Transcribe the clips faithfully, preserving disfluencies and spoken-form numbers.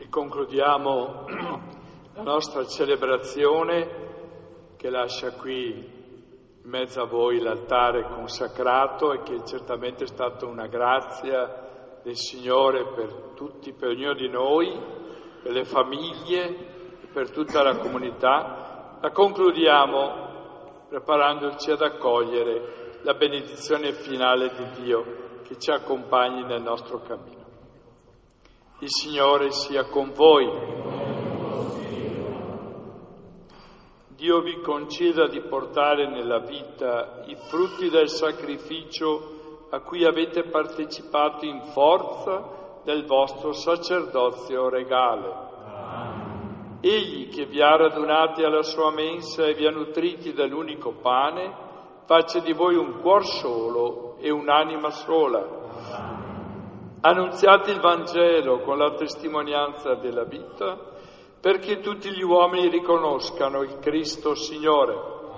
E concludiamo la nostra celebrazione che lascia qui in mezzo a voi l'altare consacrato e che certamente è stata una grazia del Signore per tutti, per ognuno di noi, per le famiglie, per tutta la comunità. La concludiamo preparandoci ad accogliere la benedizione finale di Dio che ci accompagni nel nostro cammino. Il Signore sia con voi. Dio vi conceda di portare nella vita i frutti del sacrificio a cui avete partecipato in forza del vostro sacerdozio regale. Amen. Egli che vi ha radunati alla sua mensa e vi ha nutriti dell'unico pane, faccia di voi un cuor solo e un'anima sola. Annunziate il Vangelo con la testimonianza della vita, perché tutti gli uomini riconoscano il Cristo Signore.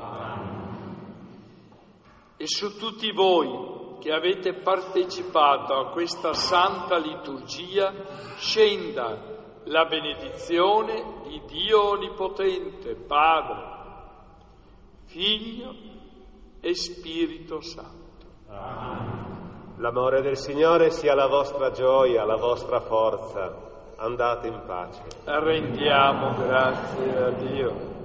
E su tutti voi che avete partecipato a questa santa liturgia scenda la benedizione di Dio Onnipotente, Padre, Figlio e Spirito Santo. Amen. L'amore del Signore sia la vostra gioia, la vostra forza. Andate in pace. Rendiamo grazie a Dio.